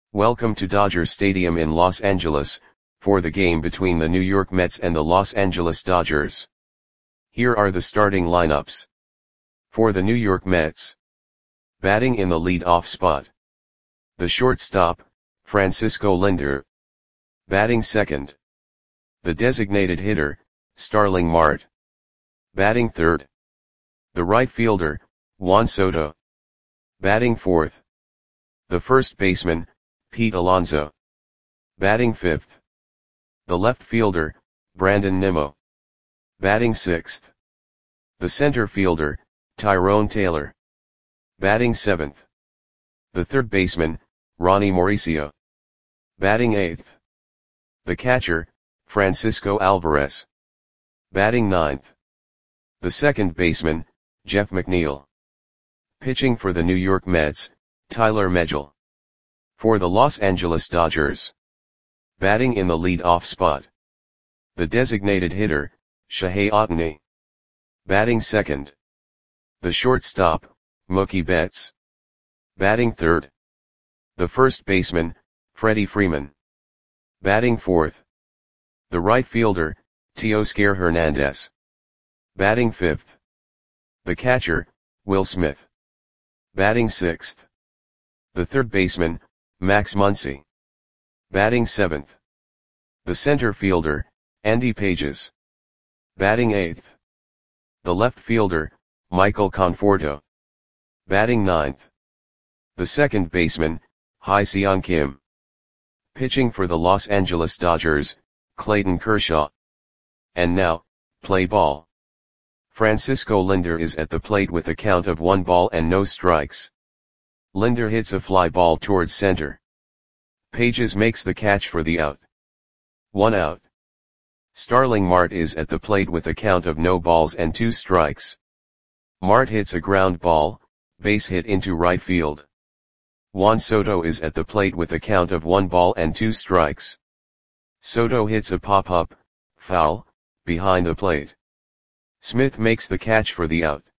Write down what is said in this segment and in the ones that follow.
Welcome to Dodger Stadium in Los Angeles, for the game between the New York Mets and the Los Angeles Dodgers. Here are the starting lineups. For the New York Mets. Batting in the lead-off spot. The shortstop, Francisco Lindor. Batting second. The designated hitter, Starling Marte. Batting third. The right fielder, Juan Soto. Batting fourth. The first baseman, Pete Alonso. Batting fifth. The left fielder, Brandon Nimmo. Batting sixth. The center fielder, Tyrone Taylor. Batting seventh. The third baseman, Ronnie Mauricio. Batting eighth. The catcher, Francisco Alvarez. Batting ninth. The second baseman, Jeff McNeil. Pitching for the New York Mets, Tyler Megill. For the Los Angeles Dodgers. Batting in the lead-off spot. The designated hitter, Shohei Ohtani. Batting second. The shortstop, Mookie Betts. Batting third. The first baseman, Freddie Freeman. Batting fourth. The right fielder, Teoscar Hernandez. Batting fifth. The catcher, Will Smith. Batting sixth. The third baseman, Max Muncy. Batting seventh. The center fielder, Andy Pages. Batting eighth. The left fielder, Michael Conforto. Batting ninth. The second baseman, Hye-Seong Kim. Pitching for the Los Angeles Dodgers, Clayton Kershaw. And now, play ball. Francisco Lindor is at the plate with a count of 1 ball and no strikes. Lindor hits a fly ball towards center. Pages makes the catch for the out. 1 out. Starling Marte is at the plate with a count of no balls and 2 strikes. Marte hits a ground ball, base hit into right field. Juan Soto is at the plate with a count of 1 ball and 2 strikes. Soto hits a pop-up, foul, behind the plate. Smith makes the catch for the out.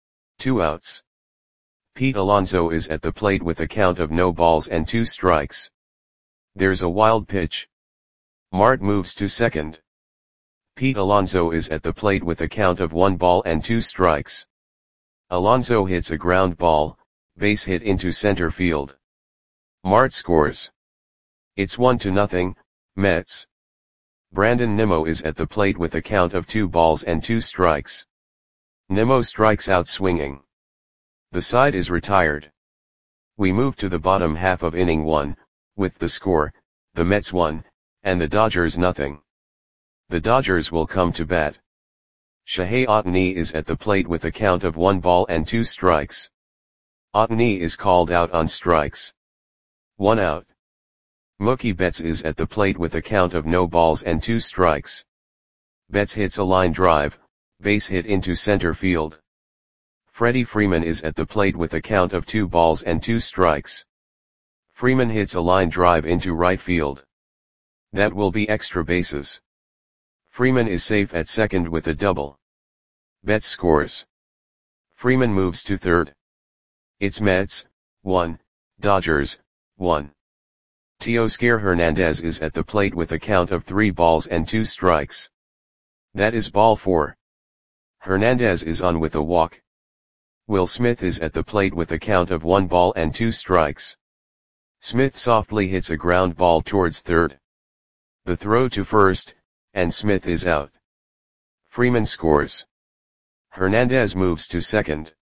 2 outs. Pete Alonso is at the plate with a count of no balls and 2 strikes. There's a wild pitch. Marte moves to second. Pete Alonso is at the plate with a count of 1 ball and 2 strikes. Alonso hits a ground ball, base hit into center field. Marte scores. It's 1-0, Mets. Brandon Nimmo is at the plate with a count of 2 balls and 2 strikes. Nimmo strikes out swinging. The side is retired. We move to the bottom half of inning 1, with the score, the Mets 1, and the Dodgers 0. The Dodgers will come to bat. Shohei Ohtani is at the plate with a count of 1 ball and 2 strikes. Ohtani is called out on strikes. 1 out. Mookie Betts is at the plate with a count of no balls and 2 strikes. Betts hits a line drive, base hit into center field. Freddie Freeman is at the plate with a count of 2 balls and 2 strikes. Freeman hits a line drive into right field. That will be extra bases. Freeman is safe at second with a double. Betts scores. Freeman moves to third. It's Mets, 1, Dodgers, 1. Teoscar Hernandez is at the plate with a count of 3 balls and 2 strikes. That is ball 4. Hernandez is on with a walk. Will Smith is at the plate with a count of 1 ball and 2 strikes. Smith softly hits a ground ball towards third. The throw to first, and Smith is out. Freeman scores. Hernandez moves to second.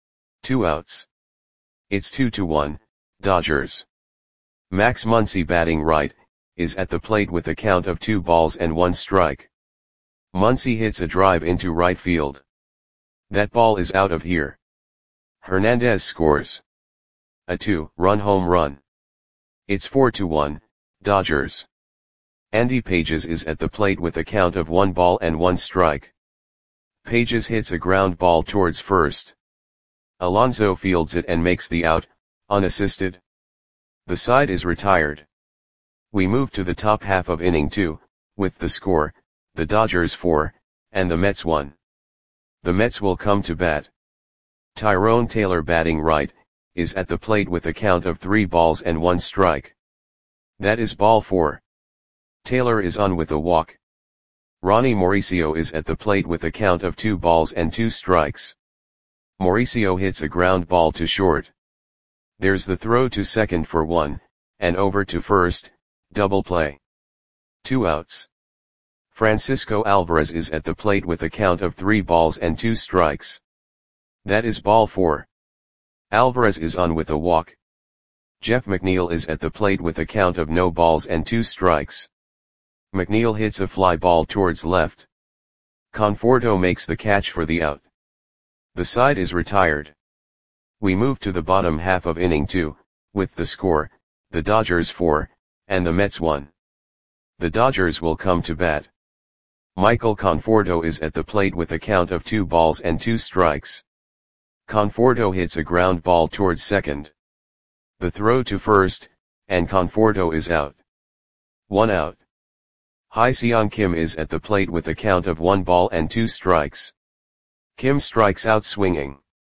2 outs. It's 2-1, Dodgers. Max Muncy batting right, is at the plate with a count of 2 balls and 1 strike. Muncy hits a drive into right field. That ball is out of here. Hernandez scores. A 2-run home run. It's 4-1, Dodgers. Andy Pages is at the plate with a count of 1 ball and 1 strike. Pages hits a ground ball towards first. Alonso fields it and makes the out, unassisted. The side is retired. We move to the top half of inning 2, with the score, the Dodgers 4, and the Mets 1. The Mets will come to bat. Tyrone Taylor batting right, is at the plate with a count of 3 balls and 1 strike. That is ball 4. Taylor is on with a walk. Ronnie Mauricio is at the plate with a count of 2 balls and 2 strikes. Mauricio hits a ground ball to short. There's the throw to second for 1, and over to first, double play. 2 outs. Francisco Alvarez is at the plate with a count of 3 balls and 2 strikes. That is ball 4. Alvarez is on with a walk. Jeff McNeil is at the plate with a count of no balls and 2 strikes. McNeil hits a fly ball towards left. Conforto makes the catch for the out. The side is retired. We move to the bottom half of inning 2, with the score, the Dodgers 4, and the Mets 1. The Dodgers will come to bat. Michael Conforto is at the plate with a count of 2 balls and 2 strikes. Conforto hits a ground ball towards second. The throw to first, and Conforto is out. 1 out. Hye-Seong Kim is at the plate with a count of 1 ball and 2 strikes. Kim strikes out swinging.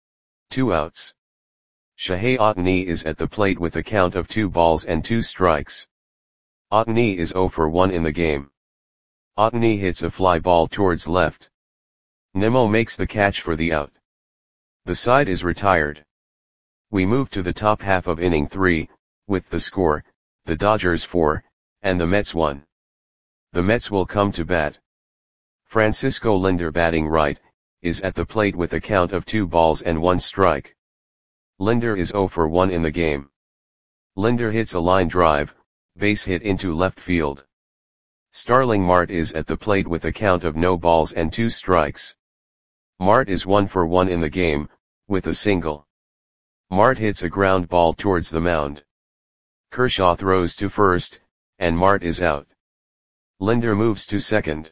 2 outs. Shohei Ohtani is at the plate with a count of 2 balls and 2 strikes. Ohtani is 0 for 1 in the game. Ohtani hits a fly ball towards left. Nimmo makes the catch for the out. The side is retired. We move to the top half of inning 3, with the score, the Dodgers 4, and the Mets 1. The Mets will come to bat. Francisco Lindor, batting right, is at the plate with a count of 2 balls and 1 strike. Lindor is 0 for 1 in the game. Lindor hits a line drive, base hit into left field. Starling Marte is at the plate with a count of no balls and 2 strikes. Marte is 1 for 1 in the game, with a single. Marte hits a ground ball towards the mound. Kershaw throws to first, and Marte is out. Lindor moves to second.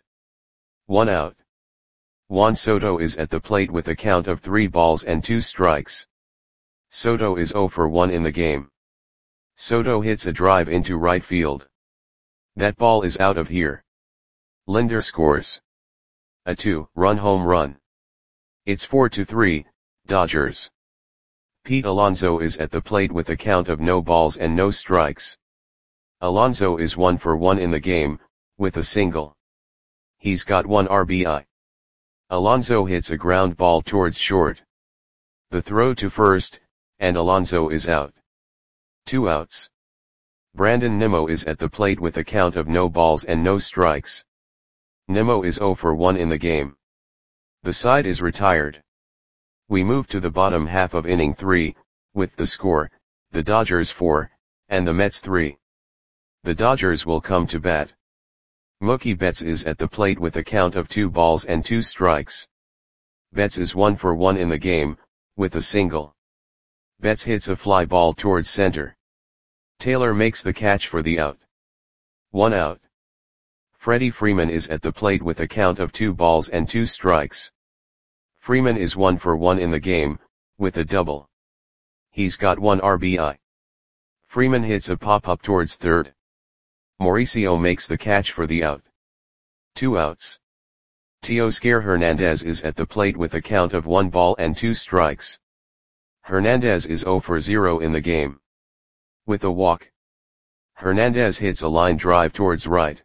1 out. Juan Soto is at the plate with a count of 3 balls and 2 strikes. Soto is 0 for 1 in the game. Soto hits a drive into right field. That ball is out of here. Lindor scores a 2-run home run. It's 4-3, Dodgers. Pete Alonso is at the plate with a count of no balls and no strikes. Alonso is 1 for 1 in the game, with a single. He's got 1 RBI. Alonso hits a ground ball towards short. The throw to first, and Alonso is out. 2 outs. Brandon Nimmo is at the plate with a count of no balls and no strikes. Nimmo is 0 for 1 in the game. The side is retired. We move to the bottom half of inning 3, with the score, the Dodgers 4, and the Mets 3. The Dodgers will come to bat. Mookie Betts is at the plate with a count of 2 balls and 2 strikes. Betts is 1 for 1 in the game, with a single. Betts hits a fly ball towards center. Taylor makes the catch for the out. 1 out. Freddie Freeman is at the plate with a count of 2 balls and 2 strikes. Freeman is 1 for 1 in the game, with a double. He's got 1 RBI. Freeman hits a pop-up towards third. Mauricio makes the catch for the out. 2 outs. Teoscar Hernandez is at the plate with a count of 1 ball and 2 strikes. Hernandez is 0 for 0 in the game. With a walk. Hernandez hits a line drive towards right.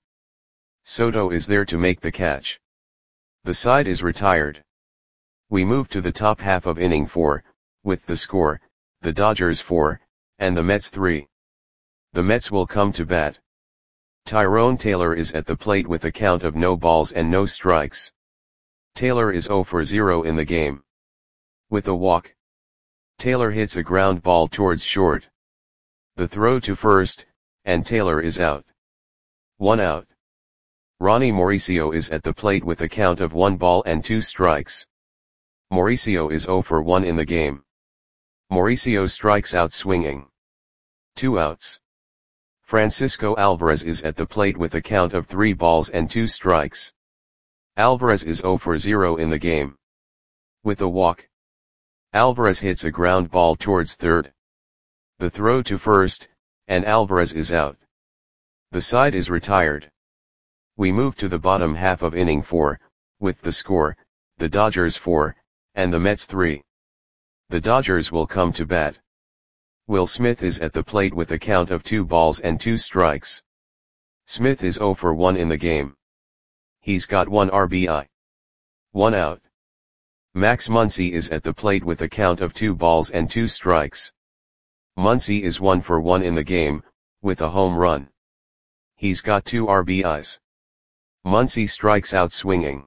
Soto is there to make the catch. The side is retired. We move to the top half of inning 4, with the score, the Dodgers 4, and the Mets 3. The Mets will come to bat. Tyrone Taylor is at the plate with a count of no balls and no strikes. Taylor is 0 for 0 in the game. With a walk. Taylor hits a ground ball towards short. The throw to first, and Taylor is out. 1 out. Ronnie Mauricio is at the plate with a count of 1 ball and 2 strikes. Mauricio is 0 for 1 in the game. Mauricio strikes out swinging. 2 outs. Francisco Alvarez is at the plate with a count of 3 balls and 2 strikes. Alvarez is 0 for 0 in the game. With a walk. Alvarez hits a ground ball towards third. The throw to first, and Alvarez is out. The side is retired. We move to the bottom half of inning 4, with the score, the Dodgers 4, and the Mets 3. The Dodgers will come to bat. Will Smith is at the plate with a count of 2 balls and 2 strikes. Smith is 0 for 1 in the game. He's got 1 RBI. 1 out. Max Muncy is at the plate with a count of 2 balls and 2 strikes. Muncy is 1 for 1 in the game, with a home run. He's got 2 RBIs. Muncy strikes out swinging.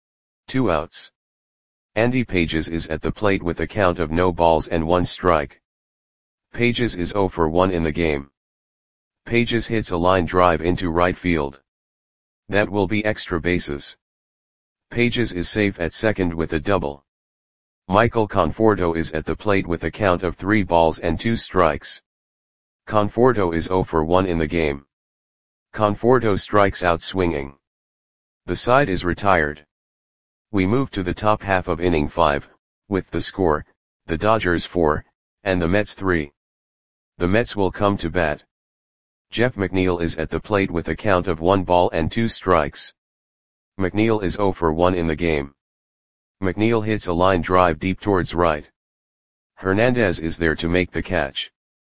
2 outs. Andy Pages is at the plate with a count of no balls and 1 strike. Pages is 0 for 1 in the game. Pages hits a line drive into right field. That will be extra bases. Pages is safe at second with a double. Michael Conforto is at the plate with a count of 3 balls and 2 strikes. Conforto is 0 for 1 in the game. Conforto strikes out swinging. The side is retired. We move to the top half of inning 5, with the score, the Dodgers 4, and the Mets 3. The Mets will come to bat. Jeff McNeil is at the plate with a count of 1 ball and 2 strikes. McNeil is 0 for 1 in the game. McNeil hits a line drive deep towards right. Hernandez is there to make the catch.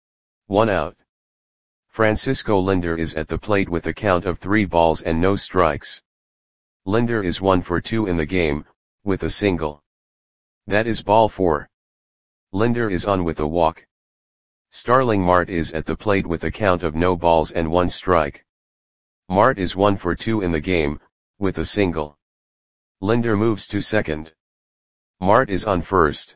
1 out. Francisco Lindor is at the plate with a count of 3 balls and no strikes. Lindor is 1 for 2 in the game, with a single. That is ball 4. Lindor is on with a walk. Starling Marte is at the plate with a count of no balls and 1 strike. Marte is 1 for 2 in the game, with a single. Lindor moves to second. Marte is on first.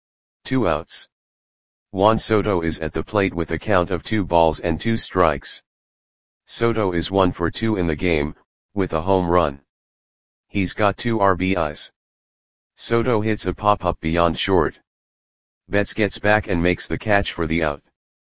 2 outs. Juan Soto is at the plate with a count of 2 balls and 2 strikes. Soto is 1 for 2 in the game, with a home run. He's got 2 RBIs. Soto hits a pop-up beyond short. Betts gets back and makes the catch for the out.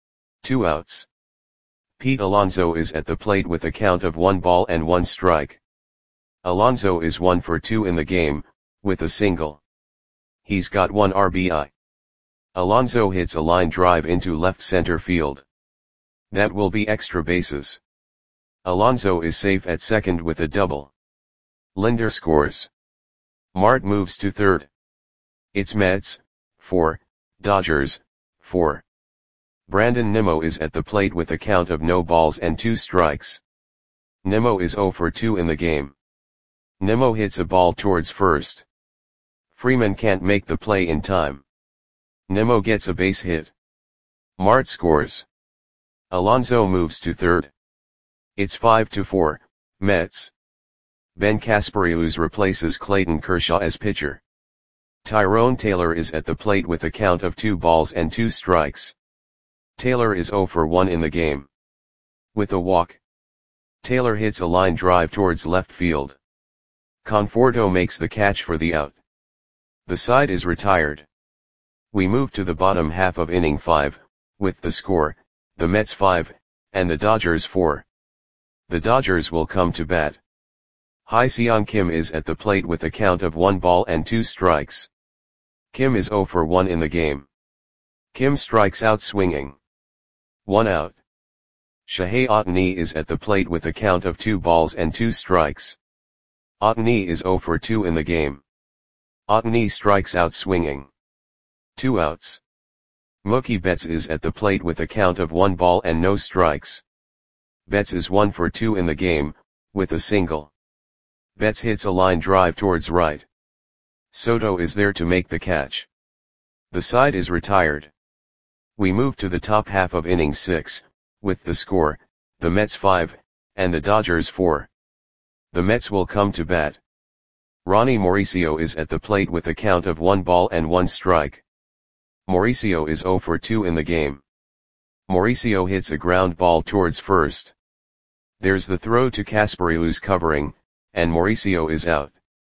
2 outs. Pete Alonso is at the plate with a count of 1 ball and 1 strike. Alonso is 1 for 2 in the game, with a single. He's got 1 RBI. Alonso hits a line drive into left center field. That will be extra bases. Alonso is safe at second with a double. Lindor scores. Marte moves to third. It's Mets, 4, Dodgers, 4. Brandon Nimmo is at the plate with a count of no balls and 2 strikes. Nimmo is 0 for 2 in the game. Nimmo hits a ball towards first. Freeman can't make the play in time. Nimmo gets a base hit. Marte scores. Alonso moves to third. It's 5-4, Mets. Ben Casparius replaces Clayton Kershaw as pitcher. Tyrone Taylor is at the plate with a count of 2 balls and 2 strikes. Taylor is 0 for 1 in the game. With a walk. Taylor hits a line drive towards left field. Conforto makes the catch for the out. The side is retired. We move to the bottom half of inning 5, with the score, the Mets 5, and the Dodgers 4. The Dodgers will come to bat. Hye-Seong Kim is at the plate with a count of 1 ball and 2 strikes. Kim is 0 for 1 in the game. Kim strikes out swinging. 1 out. Shohei Ohtani is at the plate with a count of 2 balls and 2 strikes. Ohtani is 0 for 2 in the game. Ohtani strikes out swinging. 2 outs. Mookie Betts is at the plate with a count of 1 ball and no strikes. Betts is 1 for 2 in the game, with a single. Betts hits a line drive towards right. Soto is there to make the catch. The side is retired. We move to the top half of inning 6, with the score, the Mets 5, and the Dodgers 4. The Mets will come to bat. Ronnie Mauricio is at the plate with a count of 1 ball and 1 strike. Mauricio is 0 for 2 in the game. Mauricio hits a ground ball towards first. There's the throw to Casparius covering, and Mauricio is out.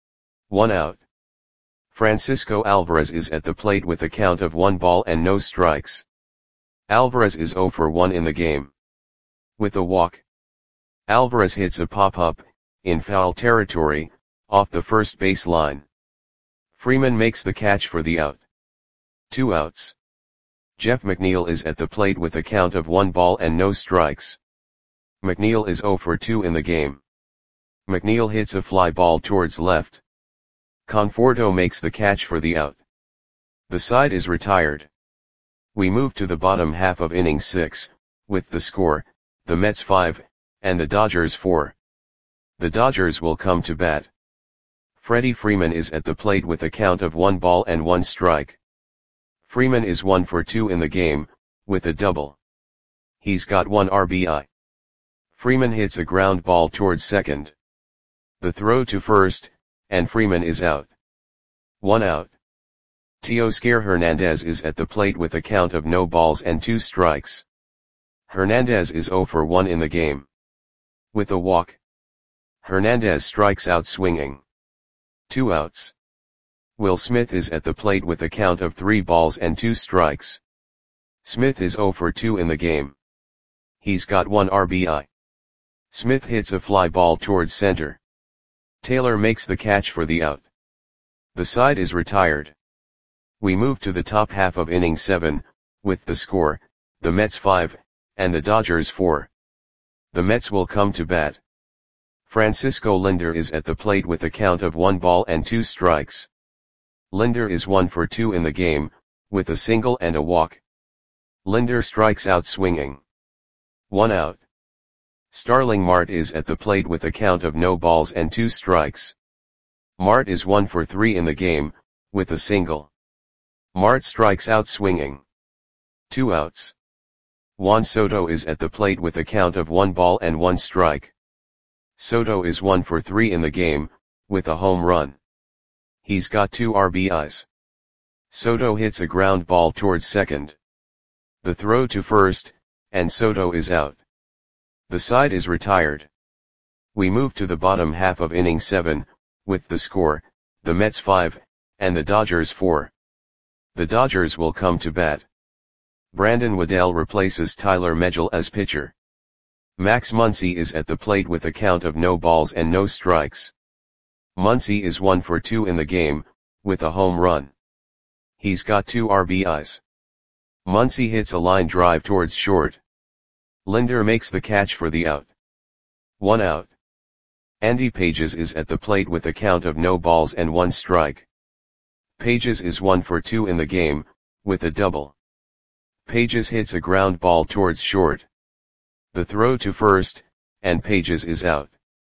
1 out. Francisco Alvarez is at the plate with a count of 1 ball and no strikes. Alvarez is 0 for 1 in the game. With a walk. Alvarez hits a pop-up, in foul territory, off the first base line. Freeman makes the catch for the out. 2 outs. Jeff McNeil is at the plate with a count of 1 ball and no strikes. McNeil is 0 for 2 in the game. McNeil hits a fly ball towards left. Conforto makes the catch for the out. The side is retired. We move to the bottom half of inning 6, with the score, the Mets 5, and the Dodgers 4. The Dodgers will come to bat. Freddie Freeman is at the plate with a count of 1 ball and 1 strike. Freeman is 1 for 2 in the game, with a double. He's got 1 RBI. Freeman hits a ground ball towards second. The throw to first, and Freeman is out. 1 out. Teoscar Hernandez is at the plate with a count of no balls and 2 strikes. Hernandez is 0 for 1 in the game. With a walk, Hernandez strikes out swinging. 2 outs. Will Smith is at the plate with a count of 3 balls and 2 strikes. Smith is 0 for 2 in the game. He's got 1 RBI. Smith hits a fly ball towards center. Taylor makes the catch for the out. The side is retired. We move to the top half of inning 7, with the score, the Mets 5, and the Dodgers 4. The Mets will come to bat. Francisco Lindor is at the plate with a count of 1 ball and 2 strikes. Lindor is 1 for 2 in the game, with a single and a walk. Lindor strikes out swinging. 1 out. Starling Marte is at the plate with a count of no balls and 2 strikes. Marte is 1 for 3 in the game, with a single. Marte strikes out swinging. 2 outs. Juan Soto is at the plate with a count of 1 ball and 1 strike. Soto is 1 for 3 in the game, with a home run. He's got 2 RBIs. Soto hits a ground ball towards second. The throw to first, and Soto is out. The side is retired. We move to the bottom half of inning 7, with the score, the Mets 5, and the Dodgers 4. The Dodgers will come to bat. Brandon Waddell replaces Tyler Megill as pitcher. Max Muncy is at the plate with a count of no balls and no strikes. Muncy is 1 for 2 in the game, with a home run. He's got 2 RBIs. Muncy hits a line drive towards short. Lindor makes the catch for the out. 1 out. Andy Pages is at the plate with a count of no balls and 1 strike. Pages is 1 for 2 in the game, with a double. Pages hits a ground ball towards short. The throw to first, and Pages is out.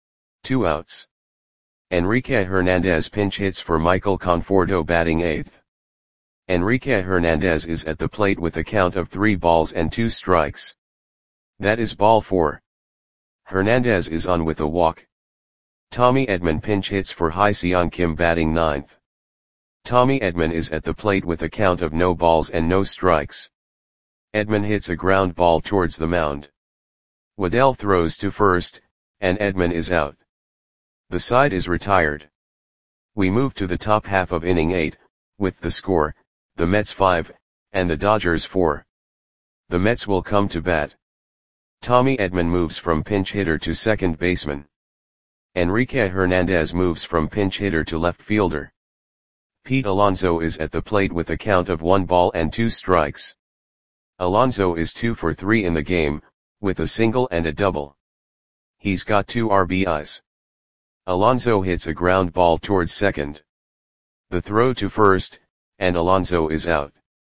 2 outs. Enrique Hernandez pinch hits for Michael Conforto batting 8th. Enrique Hernandez is at the plate with a count of 3 balls and 2 strikes. That is ball 4. Hernandez is on with a walk. Tommy Edman pinch hits for Hye-Seong Kim batting 9th. Tommy Edman is at the plate with a count of no balls and no strikes. Edman hits a ground ball towards the mound. Waddell throws to first, and Edman is out. The side is retired. We move to the top half of inning 8, with the score, the Mets 5, and the Dodgers 4. The Mets will come to bat. Tommy Edman moves from pinch hitter to second baseman. Enrique Hernandez moves from pinch hitter to left fielder. Pete Alonso is at the plate with a count of 1 ball and 2 strikes. Alonso is 2 for 3 in the game, with a single and a double. He's got 2 RBIs. Alonso hits a ground ball towards second. The throw to first, and Alonso is out.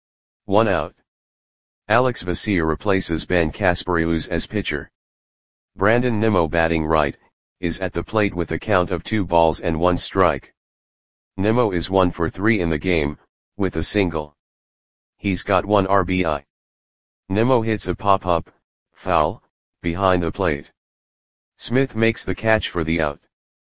1 out. Alex Vesia replaces Ben Casparius as pitcher. Brandon Nimmo batting right, is at the plate with a count of 2 balls and 1 strike. Nimmo is 1 for 3 in the game, with a single. He's got 1 RBI. Nimmo hits a pop-up, foul, behind the plate. Smith makes the catch for the out.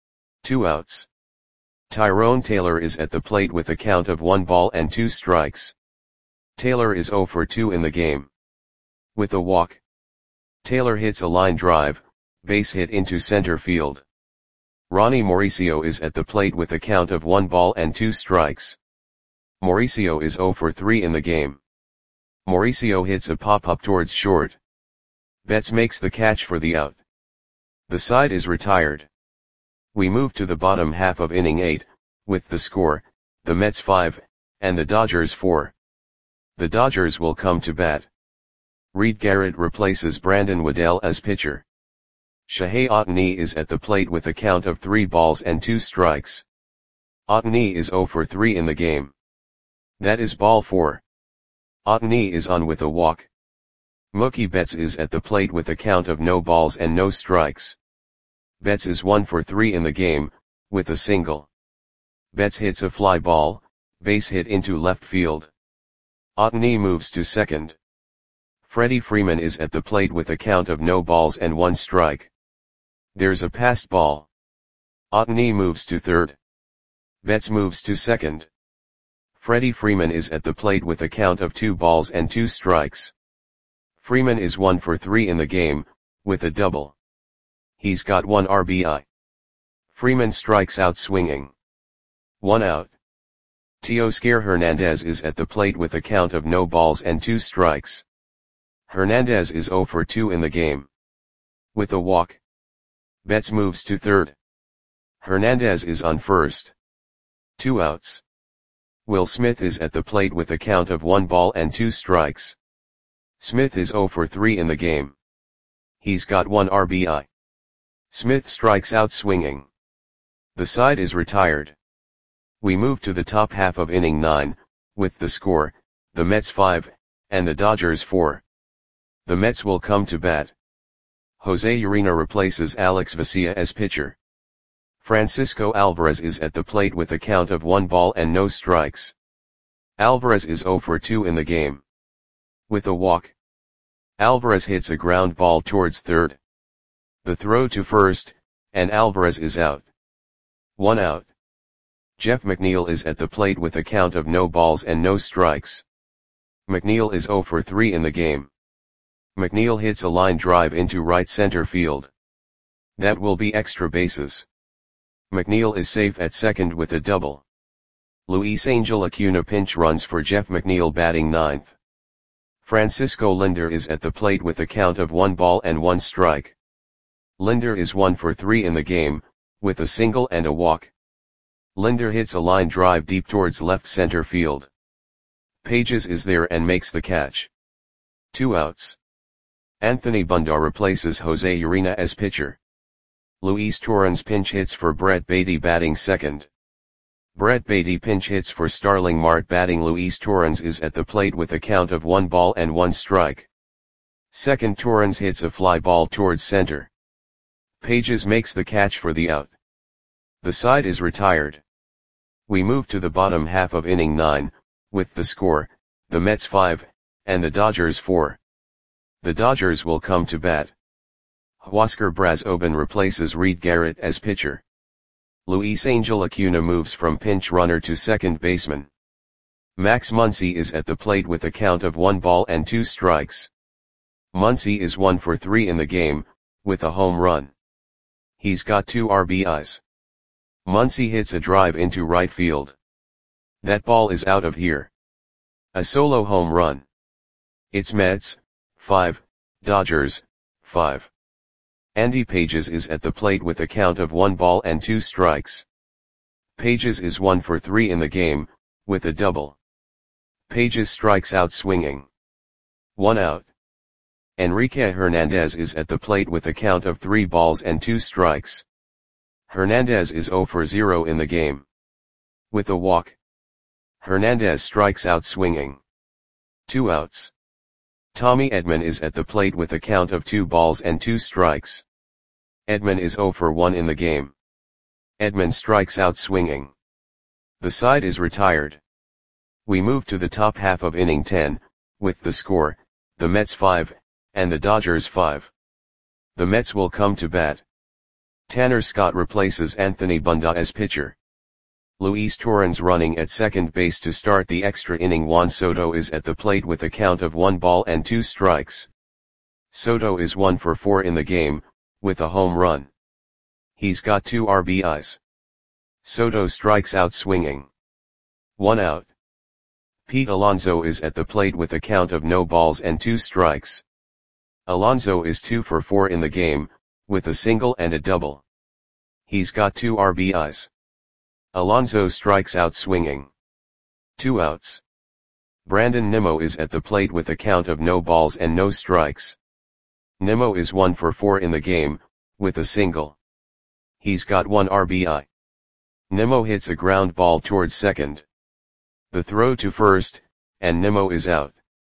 2 outs. Tyrone Taylor is at the plate with a count of 1 ball and 2 strikes. Taylor is 0 for 2 in the game. With a walk, Taylor hits a line drive, base hit into center field. Ronnie Mauricio is at the plate with a count of 1 ball and 2 strikes. Mauricio is 0 for 3 in the game. Mauricio hits a pop-up towards short. Betts makes the catch for the out. The side is retired. We move to the bottom half of inning 8, with the score, the Mets 5, and the Dodgers 4. The Dodgers will come to bat. Reed Garrett replaces Brandon Waddell as pitcher. Shohei Ohtani is at the plate with a count of 3 balls and 2 strikes. Ohtani is 0 for 3 in the game. That is ball 4. Otani is on with a walk. Mookie Betts is at the plate with a count of no balls and no strikes. Betts is 1 for 3 in the game, with a single. Betts hits a fly ball, base hit into left field. Otani moves to second. Freddie Freeman is at the plate with a count of no balls and 1 strike. There's a passed ball. Otani moves to third. Betts moves to second. Freddie Freeman is at the plate with a count of 2 balls and 2 strikes. Freeman is 1 for 3 in the game, with a double. He's got 1 RBI. Freeman strikes out swinging. 1 out. Teoscar Hernandez is at the plate with a count of no balls and 2 strikes. Hernandez is 0 for 2 in the game. With a walk. Betts moves to third. Hernandez is on first. 2 outs. Will Smith is at the plate with a count of 1 ball and 2 strikes. Smith is 0 for 3 in the game. He's got 1 RBI. Smith strikes out swinging. The side is retired. We move to the top half of inning 9, with the score, the Mets 5, and the Dodgers 4. The Mets will come to bat. Jose Urena replaces Alex Vesia as pitcher. Francisco Alvarez is at the plate with a count of 1 ball and no strikes. Alvarez is 0 for 2 in the game. With a walk. Alvarez hits a ground ball towards third. The throw to first, and Alvarez is out. 1 out. Jeff McNeil is at the plate with a count of no balls and no strikes. McNeil is 0 for 3 in the game. McNeil hits a line drive into right center field. That will be extra bases. McNeil is safe at second with a double. Luis Angel Acuna pinch runs for Jeff McNeil batting ninth. Francisco Lindor is at the plate with a count of 1 ball and 1 strike. Lindor is 1 for 3 in the game, with a single and a walk. Lindor hits a line drive deep towards left center field. Pages is there and makes the catch. 2 outs. Anthony Bundar replaces Jose Urena as pitcher. Luis Torrens pinch hits for Brett Baty batting second. Brett Baty pinch hits for Starling Marte batting. Luis Torrens is at the plate with a count of 1 ball and 1 strike. Second, Torrens hits a fly ball towards center. Pages makes the catch for the out. The side is retired. We move to the bottom half of inning 9, with the score, the Mets 5, and the Dodgers 4. The Dodgers will come to bat. Huascar Brazoban replaces Reed Garrett as pitcher. Luis Angel Acuna moves from pinch runner to second baseman. Max Muncy is at the plate with a count of 1 ball and 2 strikes. Muncy is 1 for 3 in the game, with a home run. He's got 2 RBIs. Muncy hits a drive into right field. That ball is out of here. A solo home run. It's Mets 5, Dodgers 5. Andy Pages is at the plate with a count of 1 ball and 2 strikes. Pages is 1 for 3 in the game, with a double. Pages strikes out swinging. 1 out. Enrique Hernandez is at the plate with a count of 3 balls and 2 strikes. Hernandez is 0 for 0 in the game. With a walk. Hernandez strikes out swinging. 2 outs. Tommy Edman is at the plate with a count of 2 balls and 2 strikes. Edman is 0 for 1 in the game. Edman strikes out swinging. The side is retired. We move to the top half of inning 10, with the score, the Mets 5, and the Dodgers 5. The Mets will come to bat. Tanner Scott replaces Anthony Bundar as pitcher. Luis Torrens running at second base to start the extra inning. Juan Soto is at the plate with a count of 1 ball and 2 strikes. Soto is 1 for 4 in the game, with a home run. He's got 2 RBIs. Soto strikes out swinging. 1 out. Pete Alonso is at the plate with a count of no balls and 2 strikes. Alonso is 2 for 4 in the game, with a single and a double. He's got 2 RBIs. Alonso strikes out swinging. 2 outs. Brandon Nimmo is at the plate with a count of no balls and no strikes. Nimmo is 1 for 4 in the game, with a single. He's got 1 RBI. Nimmo hits a ground ball towards second. The throw to first, and Nimmo is out.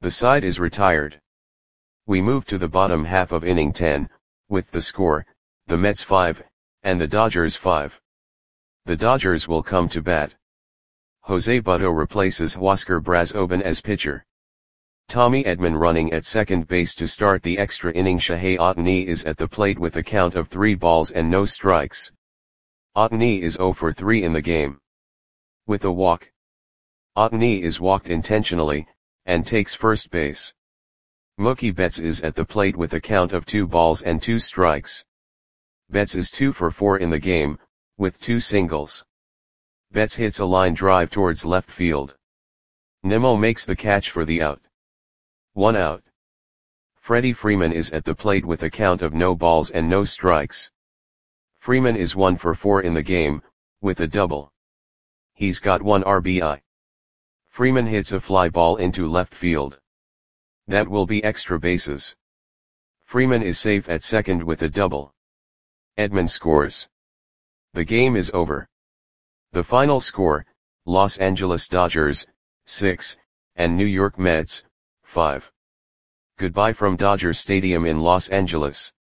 The side is retired. We move to the bottom half of inning 10, with the score, the Mets 5, and the Dodgers 5. The Dodgers will come to bat. Jose Butto replaces Huascar Brazoban as pitcher. Tommy Edman running at second base to start the extra inning. Shohei Ohtani is at the plate with a count of 3 balls and no strikes. Ohtani is 0 for 3 in the game. With a walk. Ohtani is walked intentionally, and takes first base. Mookie Betts is at the plate with a count of 2 balls and 2 strikes. Betts is 2 for 4 in the game, with 2 singles. Betts hits a line drive towards left field. Nimmo makes the catch for the out. 1 out. Freddie Freeman is at the plate with a count of no balls and no strikes. Freeman is 1 for 4 in the game, with a double. He's got 1 RBI. Freeman hits a fly ball into left field. That will be extra bases. Freeman is safe at second with a double. Edman scores. The game is over. The final score, Los Angeles Dodgers, 6, and New York Mets, 5. Goodbye from Dodger Stadium in Los Angeles.